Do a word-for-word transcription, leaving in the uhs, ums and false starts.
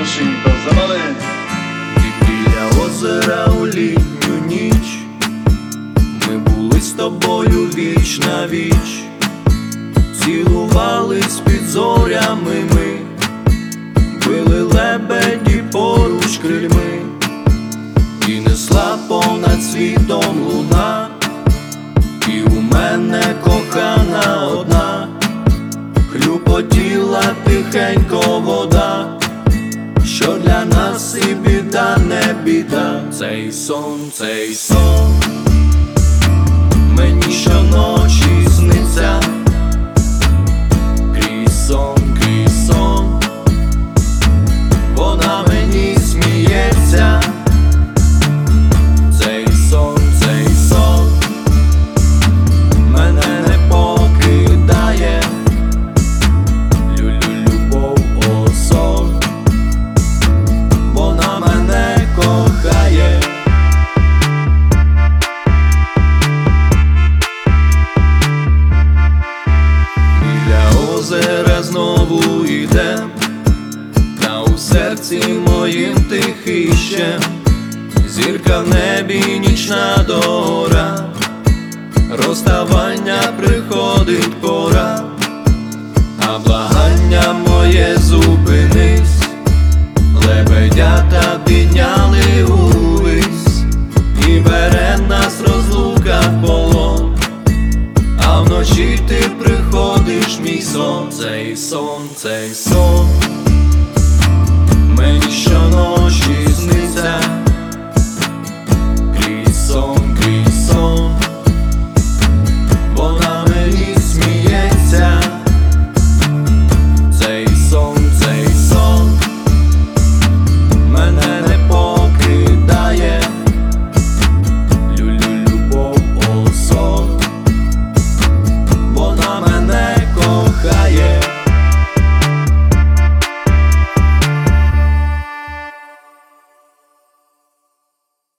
гроші та завали. І біля озера у літню ніч ми були з тобою віч на віч, цілувались під зорями ми, били лебеді поруч крильми, і несла понад світом луна, і у мене кохана одна, хлюпотіла тихенько вода, що для нас і біда, не біда. Цей сон, цей сон мені щоночі сниться, крізь сон, крізь сон вона мені сміється. Цей сон, цей сон мене не покидає. Лю-лю-любов, о сон, вона мене кохає. Біля озера знову йдем, та у серці моїм тихіщем, зірка в небі, нічна дора, розставання приходить пора, а благання моє зупинись, лебедята підняли увись, і бере нас розлука в полон, а вночі ти приходиш, мій сон. Цей сон, цей сон мені щоночі